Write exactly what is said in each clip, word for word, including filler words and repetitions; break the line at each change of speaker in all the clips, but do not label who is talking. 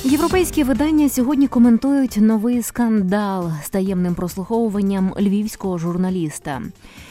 Європейські видання сьогодні коментують новий скандал з таємним прослуховуванням львівського журналіста.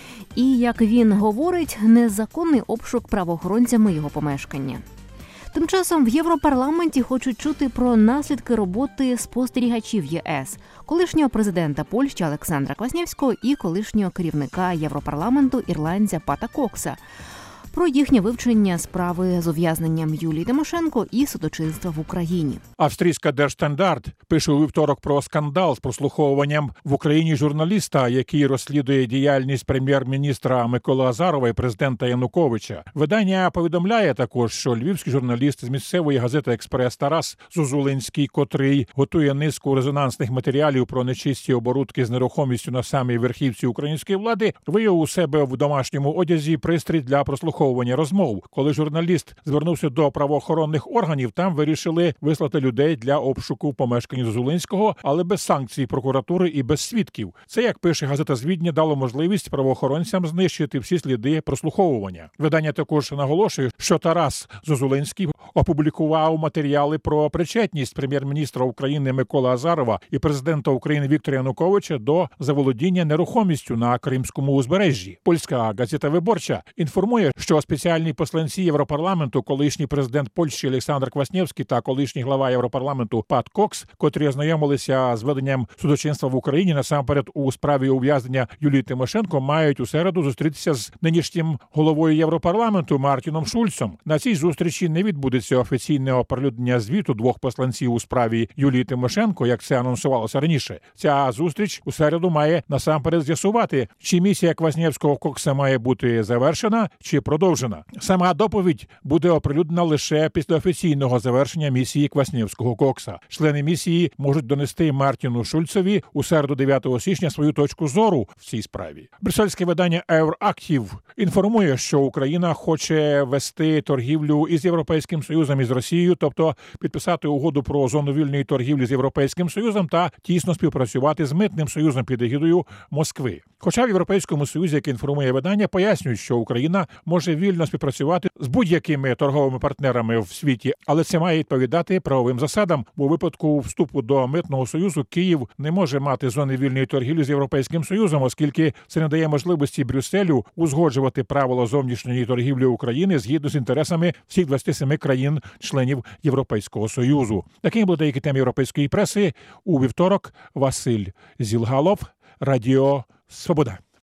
І, як він говорить, незаконний обшук правоохоронцями його помешкання. Тим часом в Європарламенті хочуть чути про наслідки роботи спостерігачів ЄС, колишнього президента Польщі Олександра Кваснєвського і колишнього керівника Європарламенту ірландця Пата Кокса, про їхнє вивчення справи з ув'язненням Юлії Тимошенко і судочинства в Україні.
Австрійська Der Standard пише у вівторок про скандал з прослуховуванням в Україні журналіста, який розслідує діяльність прем'єр-міністра Миколи Азарова і президента Януковича. Видання повідомляє також, що львівський журналіст з місцевої газети «Експрес» Тарас Зозулинський, котрий готує низку резонансних матеріалів про нечисті оборудки з нерухомістю на самій верхівці української влади, виявив у себе в домашньому одязі пристрій для прослуховування розмов. Коли журналіст звернувся до правоохоронних органів, там вирішили вислати людей для обшуку в помешканні Зозулинського, але без санкцій прокуратури і без свідків. Це, як пише газета з Відня, дало можливість правоохоронцям знищити всі сліди прослуховування. Видання також наголошує, що Тарас Зозулинський опублікував матеріали про причетність прем'єр-міністра України Миколи Азарова і президента України Віктора Януковича до заволодіння нерухомістю на Кримському узбережжі. Польська газета «Виборча» інформує, що спеціальні посланці Європарламенту, колишній президент Польщі Олександр Кваснєвський та колишній глава Європарламенту Пат Кокс, котрі ознайомилися з веденням судочинства в Україні, насамперед у справі ув'язнення Юлії Тимошенко, мають у середу зустрітися з нинішнім головою Європарламенту Мартіном Шульцом. На цій зустрічі не відбудеться офіційного оприлюднення звіту двох посланців у справі Юлії Тимошенко, як це анонсувалося раніше. Ця зустріч у середу має насамперед з'ясувати, чи місія Кваснєвського Кокса має бути завершена, чи продовжена. Сама доповідь буде оприлюднена лише після офіційного завершення місії Кваснєвського Кокса. Члени місії можуть донести Мартіну Шульцові у середу дев'ятого січня свою точку зору в цій справі. Брюссельське видання «Евроактив» інформує, що Україна хоче вести торгівлю із Європейським Союзом і з Росією, тобто підписати угоду про зону вільної торгівлі з Європейським Союзом та тісно співпрацювати з Митним Союзом під егідою Москви. Хоча в Європейському Союзі, як інформує видання, пояснюють, що Україна може вільно співпрацювати з будь-якими торговими партнерами в світі, але це має відповідати правовим засадам. Бо у випадку вступу до Митного Союзу Київ не може мати зони вільної торгівлі з Європейським Союзом, оскільки це не дає можливості Брюсселю узгоджувати правила зовнішньої торгівлі України згідно з інтересами всіх двадцяти семи країн-членів Європейського Союзу. Таким були деякі теми європейської преси. У вівторок Василь Зілгалов, Радіо Свобода.